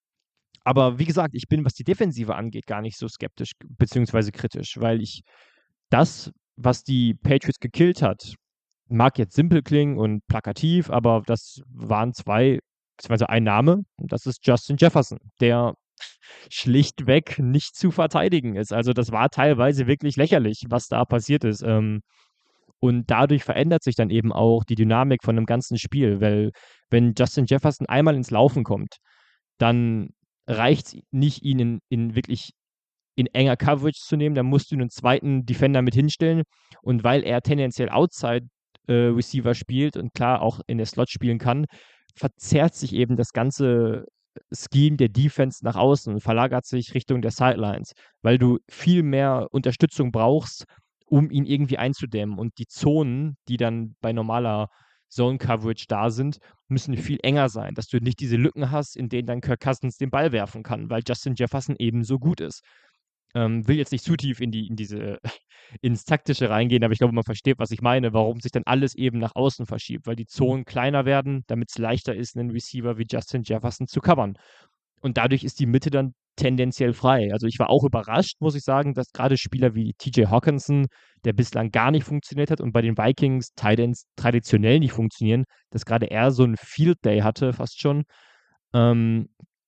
D: aber wie gesagt, ich bin, was die Defensive angeht, gar nicht so skeptisch beziehungsweise kritisch, weil ich das, was die Patriots gekillt hat, mag jetzt simpel klingen und plakativ, aber das waren zwei, beziehungsweise ein Name, und das ist Justin Jefferson, der schlichtweg nicht zu verteidigen ist. Also das war teilweise wirklich lächerlich, was da passiert ist. Ähm, und dadurch verändert sich dann eben auch die Dynamik von einem ganzen Spiel, weil wenn Justin Jefferson einmal ins Laufen kommt, dann reicht es nicht, ihn in, in wirklich in enger Coverage zu nehmen, dann musst du einen zweiten Defender mit hinstellen und weil er tendenziell Outside äh, Receiver spielt und klar auch in der Slot spielen kann, verzerrt sich eben das ganze Scheme der Defense nach außen und verlagert sich Richtung der Sidelines, weil du viel mehr Unterstützung brauchst, um ihn irgendwie einzudämmen und die Zonen, die dann bei normaler Zone-Coverage da sind, müssen viel enger sein, dass du nicht diese Lücken hast, in denen dann Kirk Cousins den Ball werfen kann, weil Justin Jefferson eben so gut ist. Ähm, will jetzt nicht zu tief in die, in diese, ins Taktische reingehen, aber ich glaube, man versteht, was ich meine, warum sich dann alles eben nach außen verschiebt, weil die Zonen kleiner werden, damit es leichter ist, einen Receiver wie Justin Jefferson zu covern. Und dadurch ist die Mitte dann tendenziell frei. Also ich war auch überrascht, muss ich sagen, dass gerade Spieler wie T J Hockenson, der bislang gar nicht funktioniert hat und bei den Vikings Tight Ends traditionell nicht funktionieren, dass gerade er so einen Field Day hatte, fast schon. Ähm,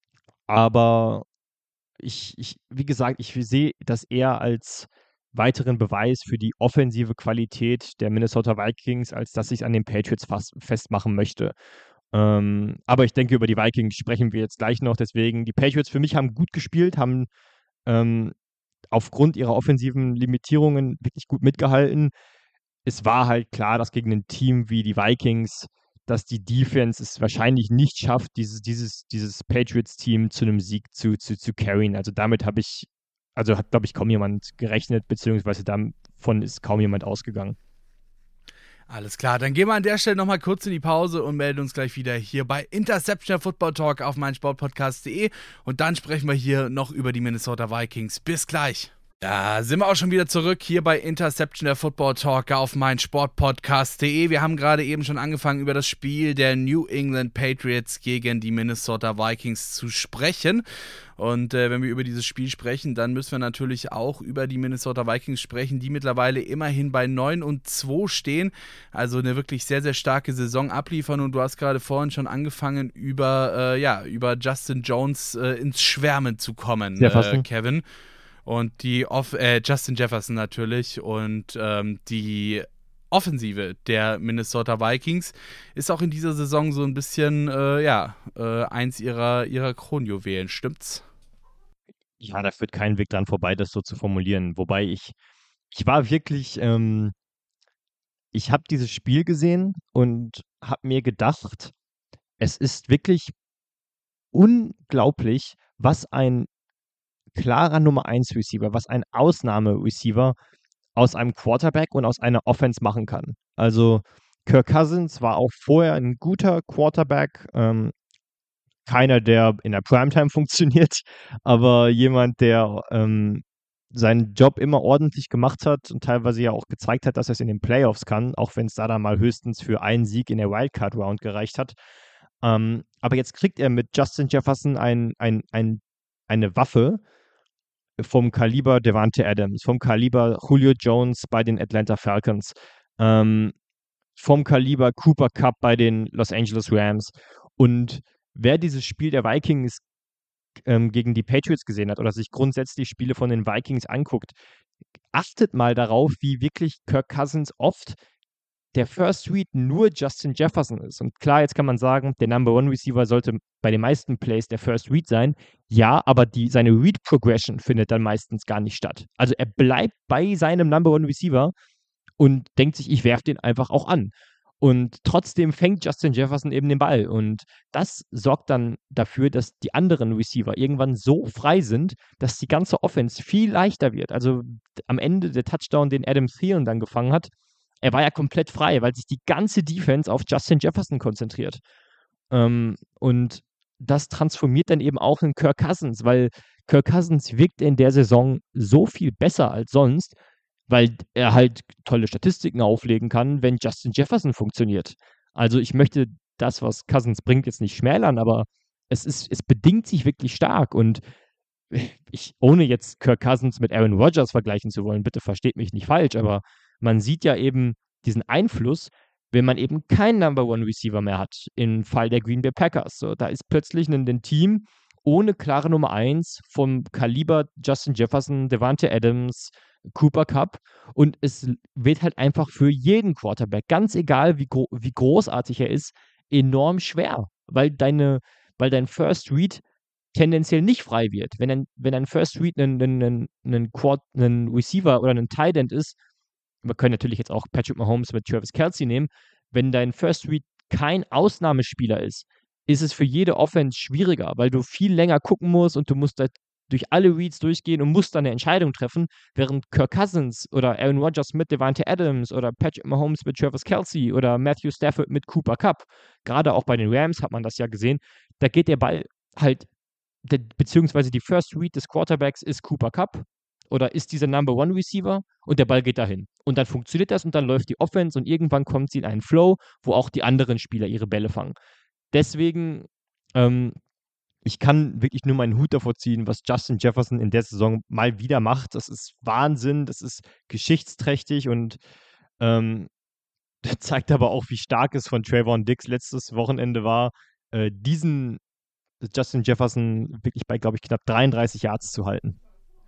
D: aber ich, ich, wie gesagt, ich sehe das eher als weiteren Beweis für die offensive Qualität der Minnesota Vikings, als dass ich es an den Patriots fast festmachen möchte. Ähm, aber ich denke, über die Vikings sprechen wir jetzt gleich noch. Deswegen, die Patriots für mich haben gut gespielt, haben ähm, aufgrund ihrer offensiven Limitierungen wirklich gut mitgehalten. Es war halt klar, dass gegen ein Team wie die Vikings, dass die Defense es wahrscheinlich nicht schafft, dieses, dieses, dieses Patriots-Team zu einem Sieg zu, zu, zu carryen. Also damit habe ich, also hat, glaube ich, kaum jemand gerechnet, beziehungsweise davon ist kaum jemand ausgegangen.
C: Alles klar, dann gehen wir an der Stelle nochmal kurz in die Pause und melden uns gleich wieder hier bei Interception Football Talk auf meinsportpodcast punkt de und dann sprechen wir hier noch über die Minnesota Vikings. Bis gleich. Da sind wir auch schon wieder zurück hier bei Interception, der Football Talk auf meinsportpodcast punkt de. Wir haben gerade eben schon angefangen, über das Spiel der New England Patriots gegen die Minnesota Vikings zu sprechen. Und äh, wenn wir über dieses Spiel sprechen, dann müssen wir natürlich auch über die Minnesota Vikings sprechen, die mittlerweile immerhin bei neun und zwei stehen. Also eine wirklich sehr, sehr starke Saison abliefern. Und du hast gerade vorhin schon angefangen, über, äh, ja, über Justin Jones äh, ins Schwärmen zu kommen, äh, Kevin. Und die Off- äh, Justin Jefferson natürlich und ähm, die Offensive der Minnesota Vikings ist auch in dieser Saison so ein bisschen, äh, ja, äh, eins ihrer, ihrer Kronjuwelen, stimmt's?
D: Ja, da führt kein Weg dran vorbei, das so zu formulieren. Wobei ich, ich war wirklich, ähm, ich habe dieses Spiel gesehen und habe mir gedacht, es ist wirklich unglaublich, was ein klarer Nummer eins Receiver, was ein Ausnahme-Receiver aus einem Quarterback und aus einer Offense machen kann. Also Kirk Cousins war auch vorher ein guter Quarterback, ähm, keiner, der in der Primetime funktioniert, aber jemand, der ähm, seinen Job immer ordentlich gemacht hat und teilweise ja auch gezeigt hat, dass er es in den Playoffs kann, auch wenn es da dann mal höchstens für einen Sieg in der Wildcard-Round gereicht hat. Ähm, aber jetzt kriegt er mit Justin Jefferson ein, ein, ein, eine Waffe, vom Kaliber Davante Adams, vom Kaliber Julio Jones bei den Atlanta Falcons, ähm, vom Kaliber Cooper Kupp bei den Los Angeles Rams. Und wer dieses Spiel der Vikings ähm, gegen die Patriots gesehen hat oder sich grundsätzlich Spiele von den Vikings anguckt, achtet mal darauf, wie wirklich Kirk Cousins oft der First Read nur Justin Jefferson ist. Und klar, jetzt kann man sagen, der Number One Receiver sollte bei den meisten Plays der First Read sein. Ja, aber die, seine Read Progression findet dann meistens gar nicht statt. Also er bleibt bei seinem Number One Receiver und denkt sich, ich werfe den einfach auch an. Und trotzdem fängt Justin Jefferson eben den Ball. Und das sorgt dann dafür, dass die anderen Receiver irgendwann so frei sind, dass die ganze Offense viel leichter wird. Also am Ende der Touchdown, den Adam Thielen dann gefangen hat, er war ja komplett frei, weil sich die ganze Defense auf Justin Jefferson konzentriert. Ähm, und das transformiert dann eben auch in Kirk Cousins, weil Kirk Cousins wirkt in der Saison so viel besser als sonst, weil er halt tolle Statistiken auflegen kann, wenn Justin Jefferson funktioniert. Also ich möchte das, was Cousins bringt, jetzt nicht schmälern, aber es ist, es bedingt sich wirklich stark und ich, ohne jetzt Kirk Cousins mit Aaron Rodgers vergleichen zu wollen, bitte versteht mich nicht falsch, aber man sieht ja eben diesen Einfluss, wenn man eben keinen Number One Receiver mehr hat, im Fall der Green Bay Packers. So, da ist plötzlich ein, ein Team ohne klare Nummer eins vom Kaliber Justin Jefferson, Davante Adams, Cooper Kupp und es wird halt einfach für jeden Quarterback, ganz egal wie, gro- wie großartig er ist, enorm schwer, weil deine, weil dein First Read tendenziell nicht frei wird. Wenn ein, wenn ein First Read ein, ein, ein, ein, Quad, ein Receiver oder ein Tight End ist, wir können natürlich jetzt auch Patrick Mahomes mit Travis Kelce nehmen, wenn dein First Read kein Ausnahmespieler ist, ist es für jede Offense schwieriger, weil du viel länger gucken musst und du musst da durch alle Reads durchgehen und musst dann eine Entscheidung treffen, während Kirk Cousins oder Aaron Rodgers mit Davante Adams oder Patrick Mahomes mit Travis Kelce oder Matthew Stafford mit Cooper Kupp, gerade auch bei den Rams hat man das ja gesehen, da geht der Ball halt, der, beziehungsweise die First Read des Quarterbacks ist Cooper Kupp oder ist dieser Number One Receiver und der Ball geht dahin. Und dann funktioniert das und dann läuft die Offense und irgendwann kommt sie in einen Flow, wo auch die anderen Spieler ihre Bälle fangen. Deswegen, ähm, ich kann wirklich nur meinen Hut davor ziehen, was Justin Jefferson in der Saison mal wieder macht. Das ist Wahnsinn, das ist geschichtsträchtig und ähm, das zeigt aber auch, wie stark es von Trayvon Diggs letztes Wochenende war, äh, diesen Justin Jefferson wirklich bei, glaube ich, knapp dreiunddreißig Yards zu halten.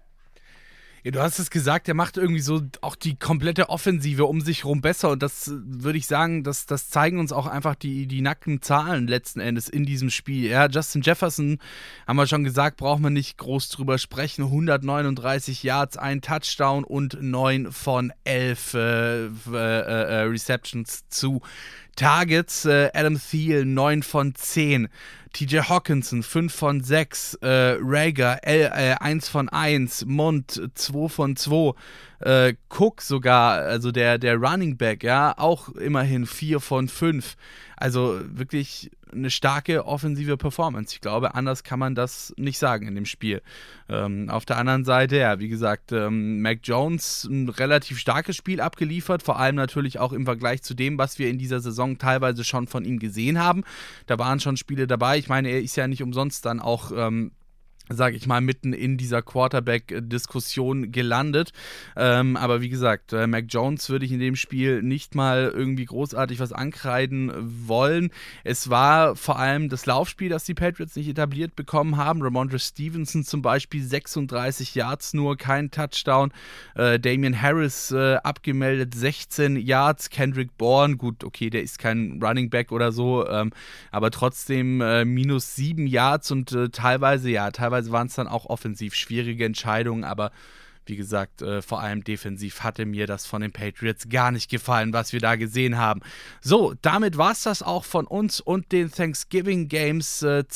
C: Ja, du hast es gesagt, der macht irgendwie so auch die komplette Offensive um sich herum besser und das würde ich sagen, das, das zeigen uns auch einfach die, die nackten Zahlen letzten Endes in diesem Spiel. Ja, Justin Jefferson, haben wir schon gesagt, braucht man nicht groß drüber sprechen, hundertneununddreißig Yards, ein Touchdown und neun von elf äh, äh, äh, Receptions zu Targets. äh, Adam Thielen neun von zehn, T J Hockenson fünf von sechs, äh, Rager äh, äh, eins von eins, Mond zwei von zwei, äh, Cook sogar, also der, der Running Back, ja, auch immerhin vier von fünf. Also wirklich eine starke offensive Performance. Ich glaube, anders kann man das nicht sagen in dem Spiel. Ähm, auf der anderen Seite, ja, wie gesagt, ähm, Mac Jones ein relativ starkes Spiel abgeliefert, vor allem natürlich auch im Vergleich zu dem, was wir in dieser Saison teilweise schon von ihm gesehen haben. Da waren schon Spiele dabei. Ich meine, er ist ja nicht umsonst dann auch ähm, sage ich mal, mitten in dieser Quarterback-Diskussion gelandet. Ähm, aber wie gesagt, äh, Mac Jones würde ich in dem Spiel nicht mal irgendwie großartig was ankreiden wollen. Es war vor allem das Laufspiel, das die Patriots nicht etabliert bekommen haben. Ramondre Stevenson zum Beispiel, sechsunddreißig Yards nur, kein Touchdown. Äh, Damian Harris äh, abgemeldet, sechzehn Yards. Kendrick Bourne, gut, okay, der ist kein Running Back oder so, ähm, aber trotzdem äh, minus sieben Yards und äh, teilweise, ja, teilweise waren es dann auch offensiv schwierige Entscheidungen, aber wie gesagt, äh, vor allem defensiv hatte mir das von den Patriots gar nicht gefallen, was wir da gesehen haben. So, damit war es das auch von uns und den Thanksgiving Games äh,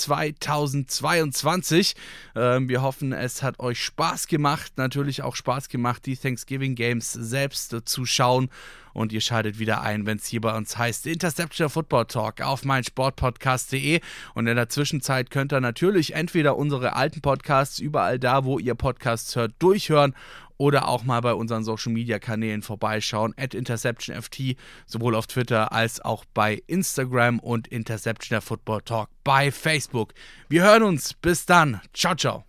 C: zweitausendzweiundzwanzig. Ähm, wir hoffen, es hat euch Spaß gemacht, natürlich auch Spaß gemacht, die Thanksgiving Games selbst äh, zu schauen. Und ihr schaltet wieder ein, wenn es hier bei uns heißt Interception Football Talk auf meinsportpodcast punkt de. Und in der Zwischenzeit könnt ihr natürlich entweder unsere alten Podcasts überall da, wo ihr Podcasts hört, durchhören oder auch mal bei unseren Social-Media-Kanälen vorbeischauen, at InterceptionFT, sowohl auf Twitter als auch bei Instagram und Interception der Football Talk bei Facebook. Wir hören uns. Bis dann. Ciao, ciao.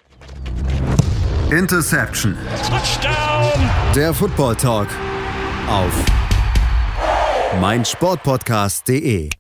A: Interception.
F: Touchdown!
A: Der Football Talk auf meinsportpodcast punkt de.